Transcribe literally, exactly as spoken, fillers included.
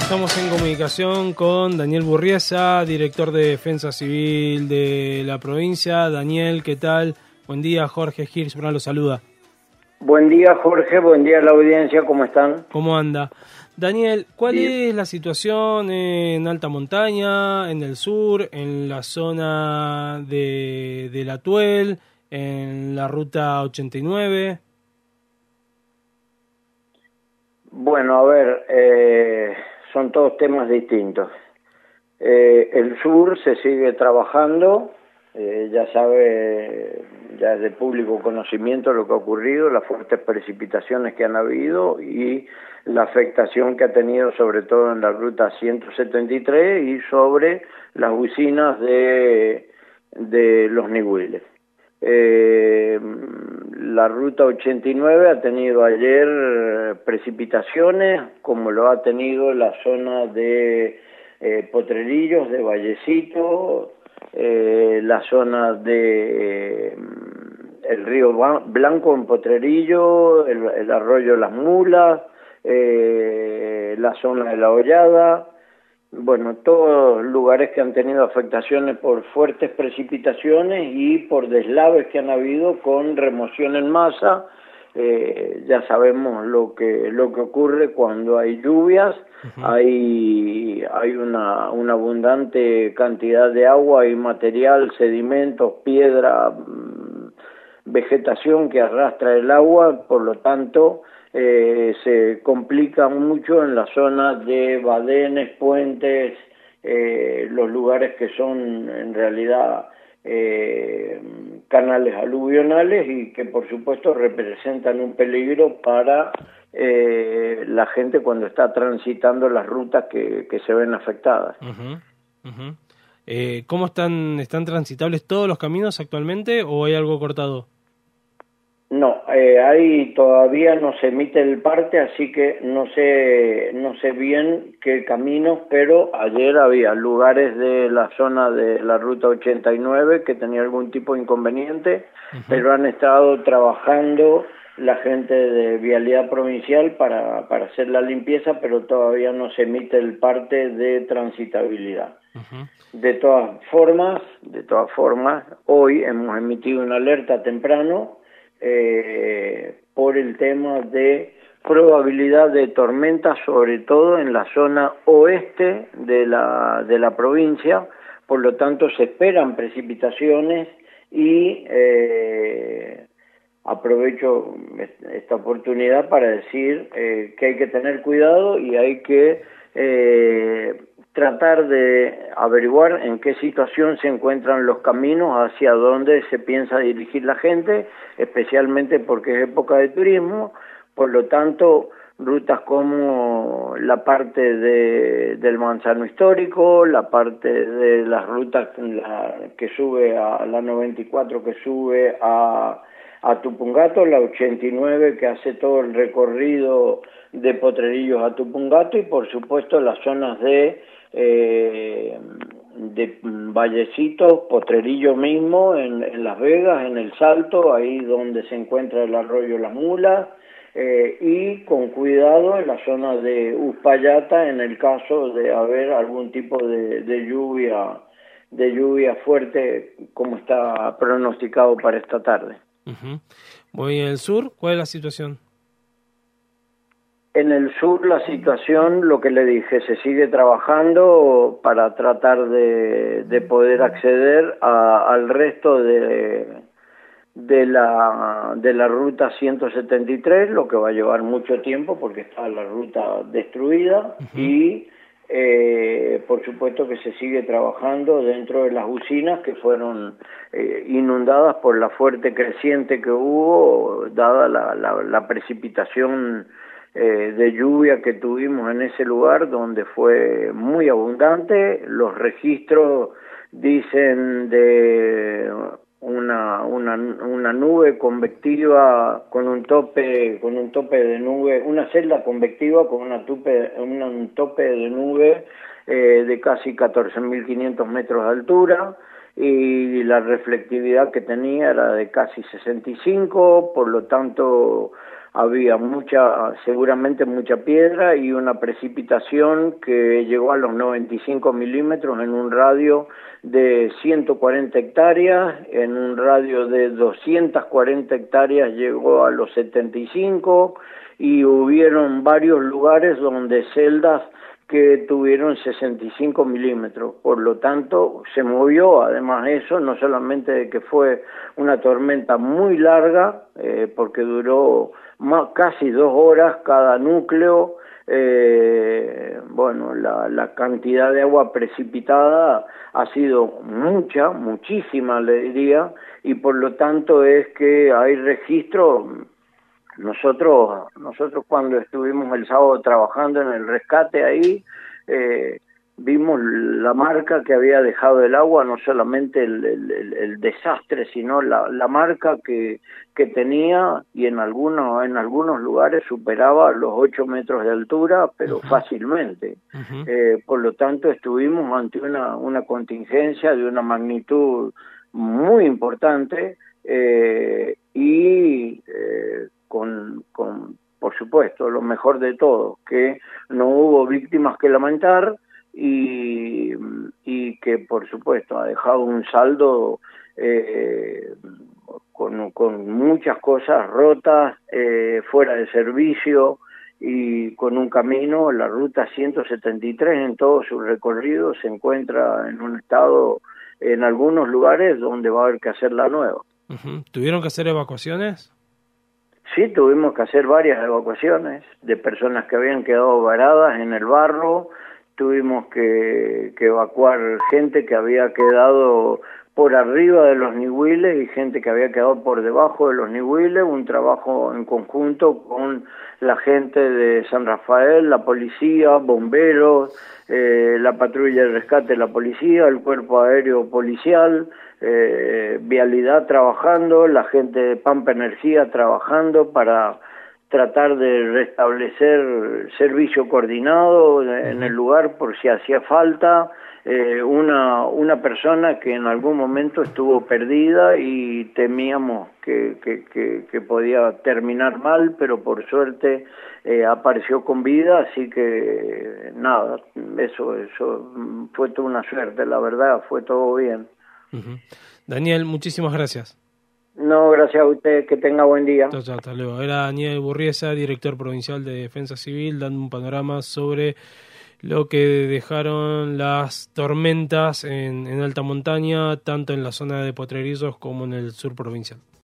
Estamos en comunicación con Daniel Burriesa, director de Defensa Civil de la provincia. Daniel, ¿qué tal? Buen día, Jorge Hirschman lo saluda. Buen día, Jorge, buen día a la audiencia, ¿cómo están? ¿Cómo anda? Daniel, ¿cuál Bien. es la situación en alta montaña, en el sur, en la zona de, de La Tuel, en la ruta ochenta y nueve? Bueno, a ver, eh, son todos temas distintos. Eh, el sur se sigue trabajando, eh, ya sabe, ya es de público conocimiento lo que ha ocurrido, las fuertes precipitaciones que han habido y la afectación que ha tenido sobre todo en la ruta ciento setenta y tres y sobre las usinas de, de los Nihuiles. Eh, la ruta ochenta y nueve ha tenido ayer precipitaciones, como lo ha tenido la zona de eh, Potrerillos, de Vallecito, eh, la zona de eh, el río Blanco en Potrerillo, el, el arroyo Las Mulas, eh, la zona de La Hollada. Bueno, todos lugares que han tenido afectaciones por fuertes precipitaciones y por deslaves que han habido con remoción en masa. Eh, ya sabemos lo que lo que ocurre cuando hay lluvias, uh-huh. hay hay una, una abundante cantidad de agua y material, sedimentos, piedra, vegetación que arrastra el agua, por lo tanto Eh, se complica mucho en la zona de badenes, puentes, eh, los lugares que son en realidad eh, canales aluvionales y que por supuesto representan un peligro para eh, la gente cuando está transitando las rutas que, que se ven afectadas. Uh-huh. Uh-huh. Eh, ¿Cómo están, están transitables todos los caminos actualmente o hay algo cortado? No, eh, ahí todavía no se emite el parte, así que no sé no sé bien qué caminos, pero ayer había lugares de la zona de la ruta ochenta y nueve que tenía algún tipo de inconveniente, uh-huh. pero han estado trabajando la gente de Vialidad Provincial para, para hacer la limpieza, pero todavía no se emite el parte de transitabilidad. Uh-huh. De todas formas, de todas formas, hoy hemos emitido una alerta temprano Eh, por el tema de probabilidad de tormentas, sobre todo en la zona oeste de la, de la provincia, por lo tanto se esperan precipitaciones y eh, aprovecho esta oportunidad para decir eh, que hay que tener cuidado y hay que eh, tratar de averiguar en qué situación se encuentran los caminos, hacia dónde se piensa dirigir la gente, especialmente porque es época de turismo, por lo tanto, rutas como la parte de, del Manzano Histórico, la parte de las rutas la, que sube a la noventa y cuatro, que sube a, a Tupungato, la ochenta y nueve que hace todo el recorrido de Potrerillos a Tupungato y por supuesto las zonas de Eh, de Vallecito, Potrerillo mismo, en, en Las Vegas, en El Salto, ahí donde se encuentra el arroyo Las Mulas, eh, y con cuidado en la zona de Uspallata en el caso de haber algún tipo de, de lluvia, de lluvia fuerte como está pronosticado para esta tarde. Uh-huh. Voy al sur, ¿cuál es la situación? En el sur la situación, lo que le dije, se sigue trabajando para tratar de, de poder acceder a, al resto de, de, la, de la ruta ciento setenta y tres, lo que va a llevar mucho tiempo porque está la ruta destruida. Uh-huh. Y eh, por supuesto que se sigue trabajando dentro de las usinas que fueron eh, inundadas por la fuerte creciente que hubo, dada la, la, la precipitación Eh, de lluvia que tuvimos en ese lugar donde fue muy abundante. Los registros dicen de una una una nube convectiva con un tope con un tope de nube, una celda convectiva con una tope una, un tope de nube eh, de casi catorce mil quinientos metros de altura y la reflectividad que tenía era de casi sesenta y cinco, por lo tanto había mucha, seguramente mucha piedra y una precipitación que llegó a los noventa y cinco milímetros en un radio de ciento cuarenta hectáreas, en un radio de doscientas cuarenta hectáreas llegó a los setenta y cinco, y hubieron varios lugares donde celdas que tuvieron sesenta y cinco milímetros, por lo tanto se movió. Además eso, no solamente de que fue una tormenta muy larga, eh, porque duró más, casi dos horas cada núcleo, eh, bueno, la, la cantidad de agua precipitada ha sido mucha, muchísima le diría, y por lo tanto es que hay registro. Nosotros, nosotros cuando estuvimos el sábado trabajando en el rescate ahí, eh, vimos la marca que había dejado el agua, no solamente el, el, el desastre, sino la, la marca que, que tenía, y en algunos, en algunos lugares superaba los ocho metros de altura, pero uh-huh. fácilmente. Uh-huh. Eh, por lo tanto, estuvimos ante una, una contingencia de una magnitud muy importante, eh, y eh, Con, con, por supuesto, lo mejor de todo, que no hubo víctimas que lamentar y, y que, por supuesto, ha dejado un saldo eh, con, con muchas cosas rotas, eh, fuera de servicio, y con un camino, la ruta ciento setenta y tres en todo su recorrido se encuentra en un estado, en algunos lugares, donde va a haber que hacer la nueva. Uh-huh. ¿Tuvieron que hacer evacuaciones? Sí, tuvimos que hacer varias evacuaciones de personas que habían quedado varadas en el barro, tuvimos que, que evacuar gente que había quedado por arriba de los niveles y gente que había quedado por debajo de los niveles, un trabajo en conjunto con la gente de San Rafael, la policía, bomberos, eh, la patrulla de rescate, la policía, el cuerpo aéreo policial, eh, vialidad trabajando, la gente de Pampa Energía trabajando para tratar de restablecer servicio coordinado en el lugar por si hacía falta. Eh, una una persona que en algún momento estuvo perdida y temíamos que, que, que, que podía terminar mal, pero por suerte eh, apareció con vida, así que nada, eso eso fue toda una suerte, la verdad, fue todo bien. Uh-huh. Daniel, muchísimas gracias. No, gracias a usted, que tenga buen día. Chao, chao, hasta luego. Era Daniel Burriesa, director provincial de Defensa Civil, dando un panorama sobre lo que dejaron las tormentas en, en alta montaña, tanto en la zona de Potrerillos como en el sur provincial.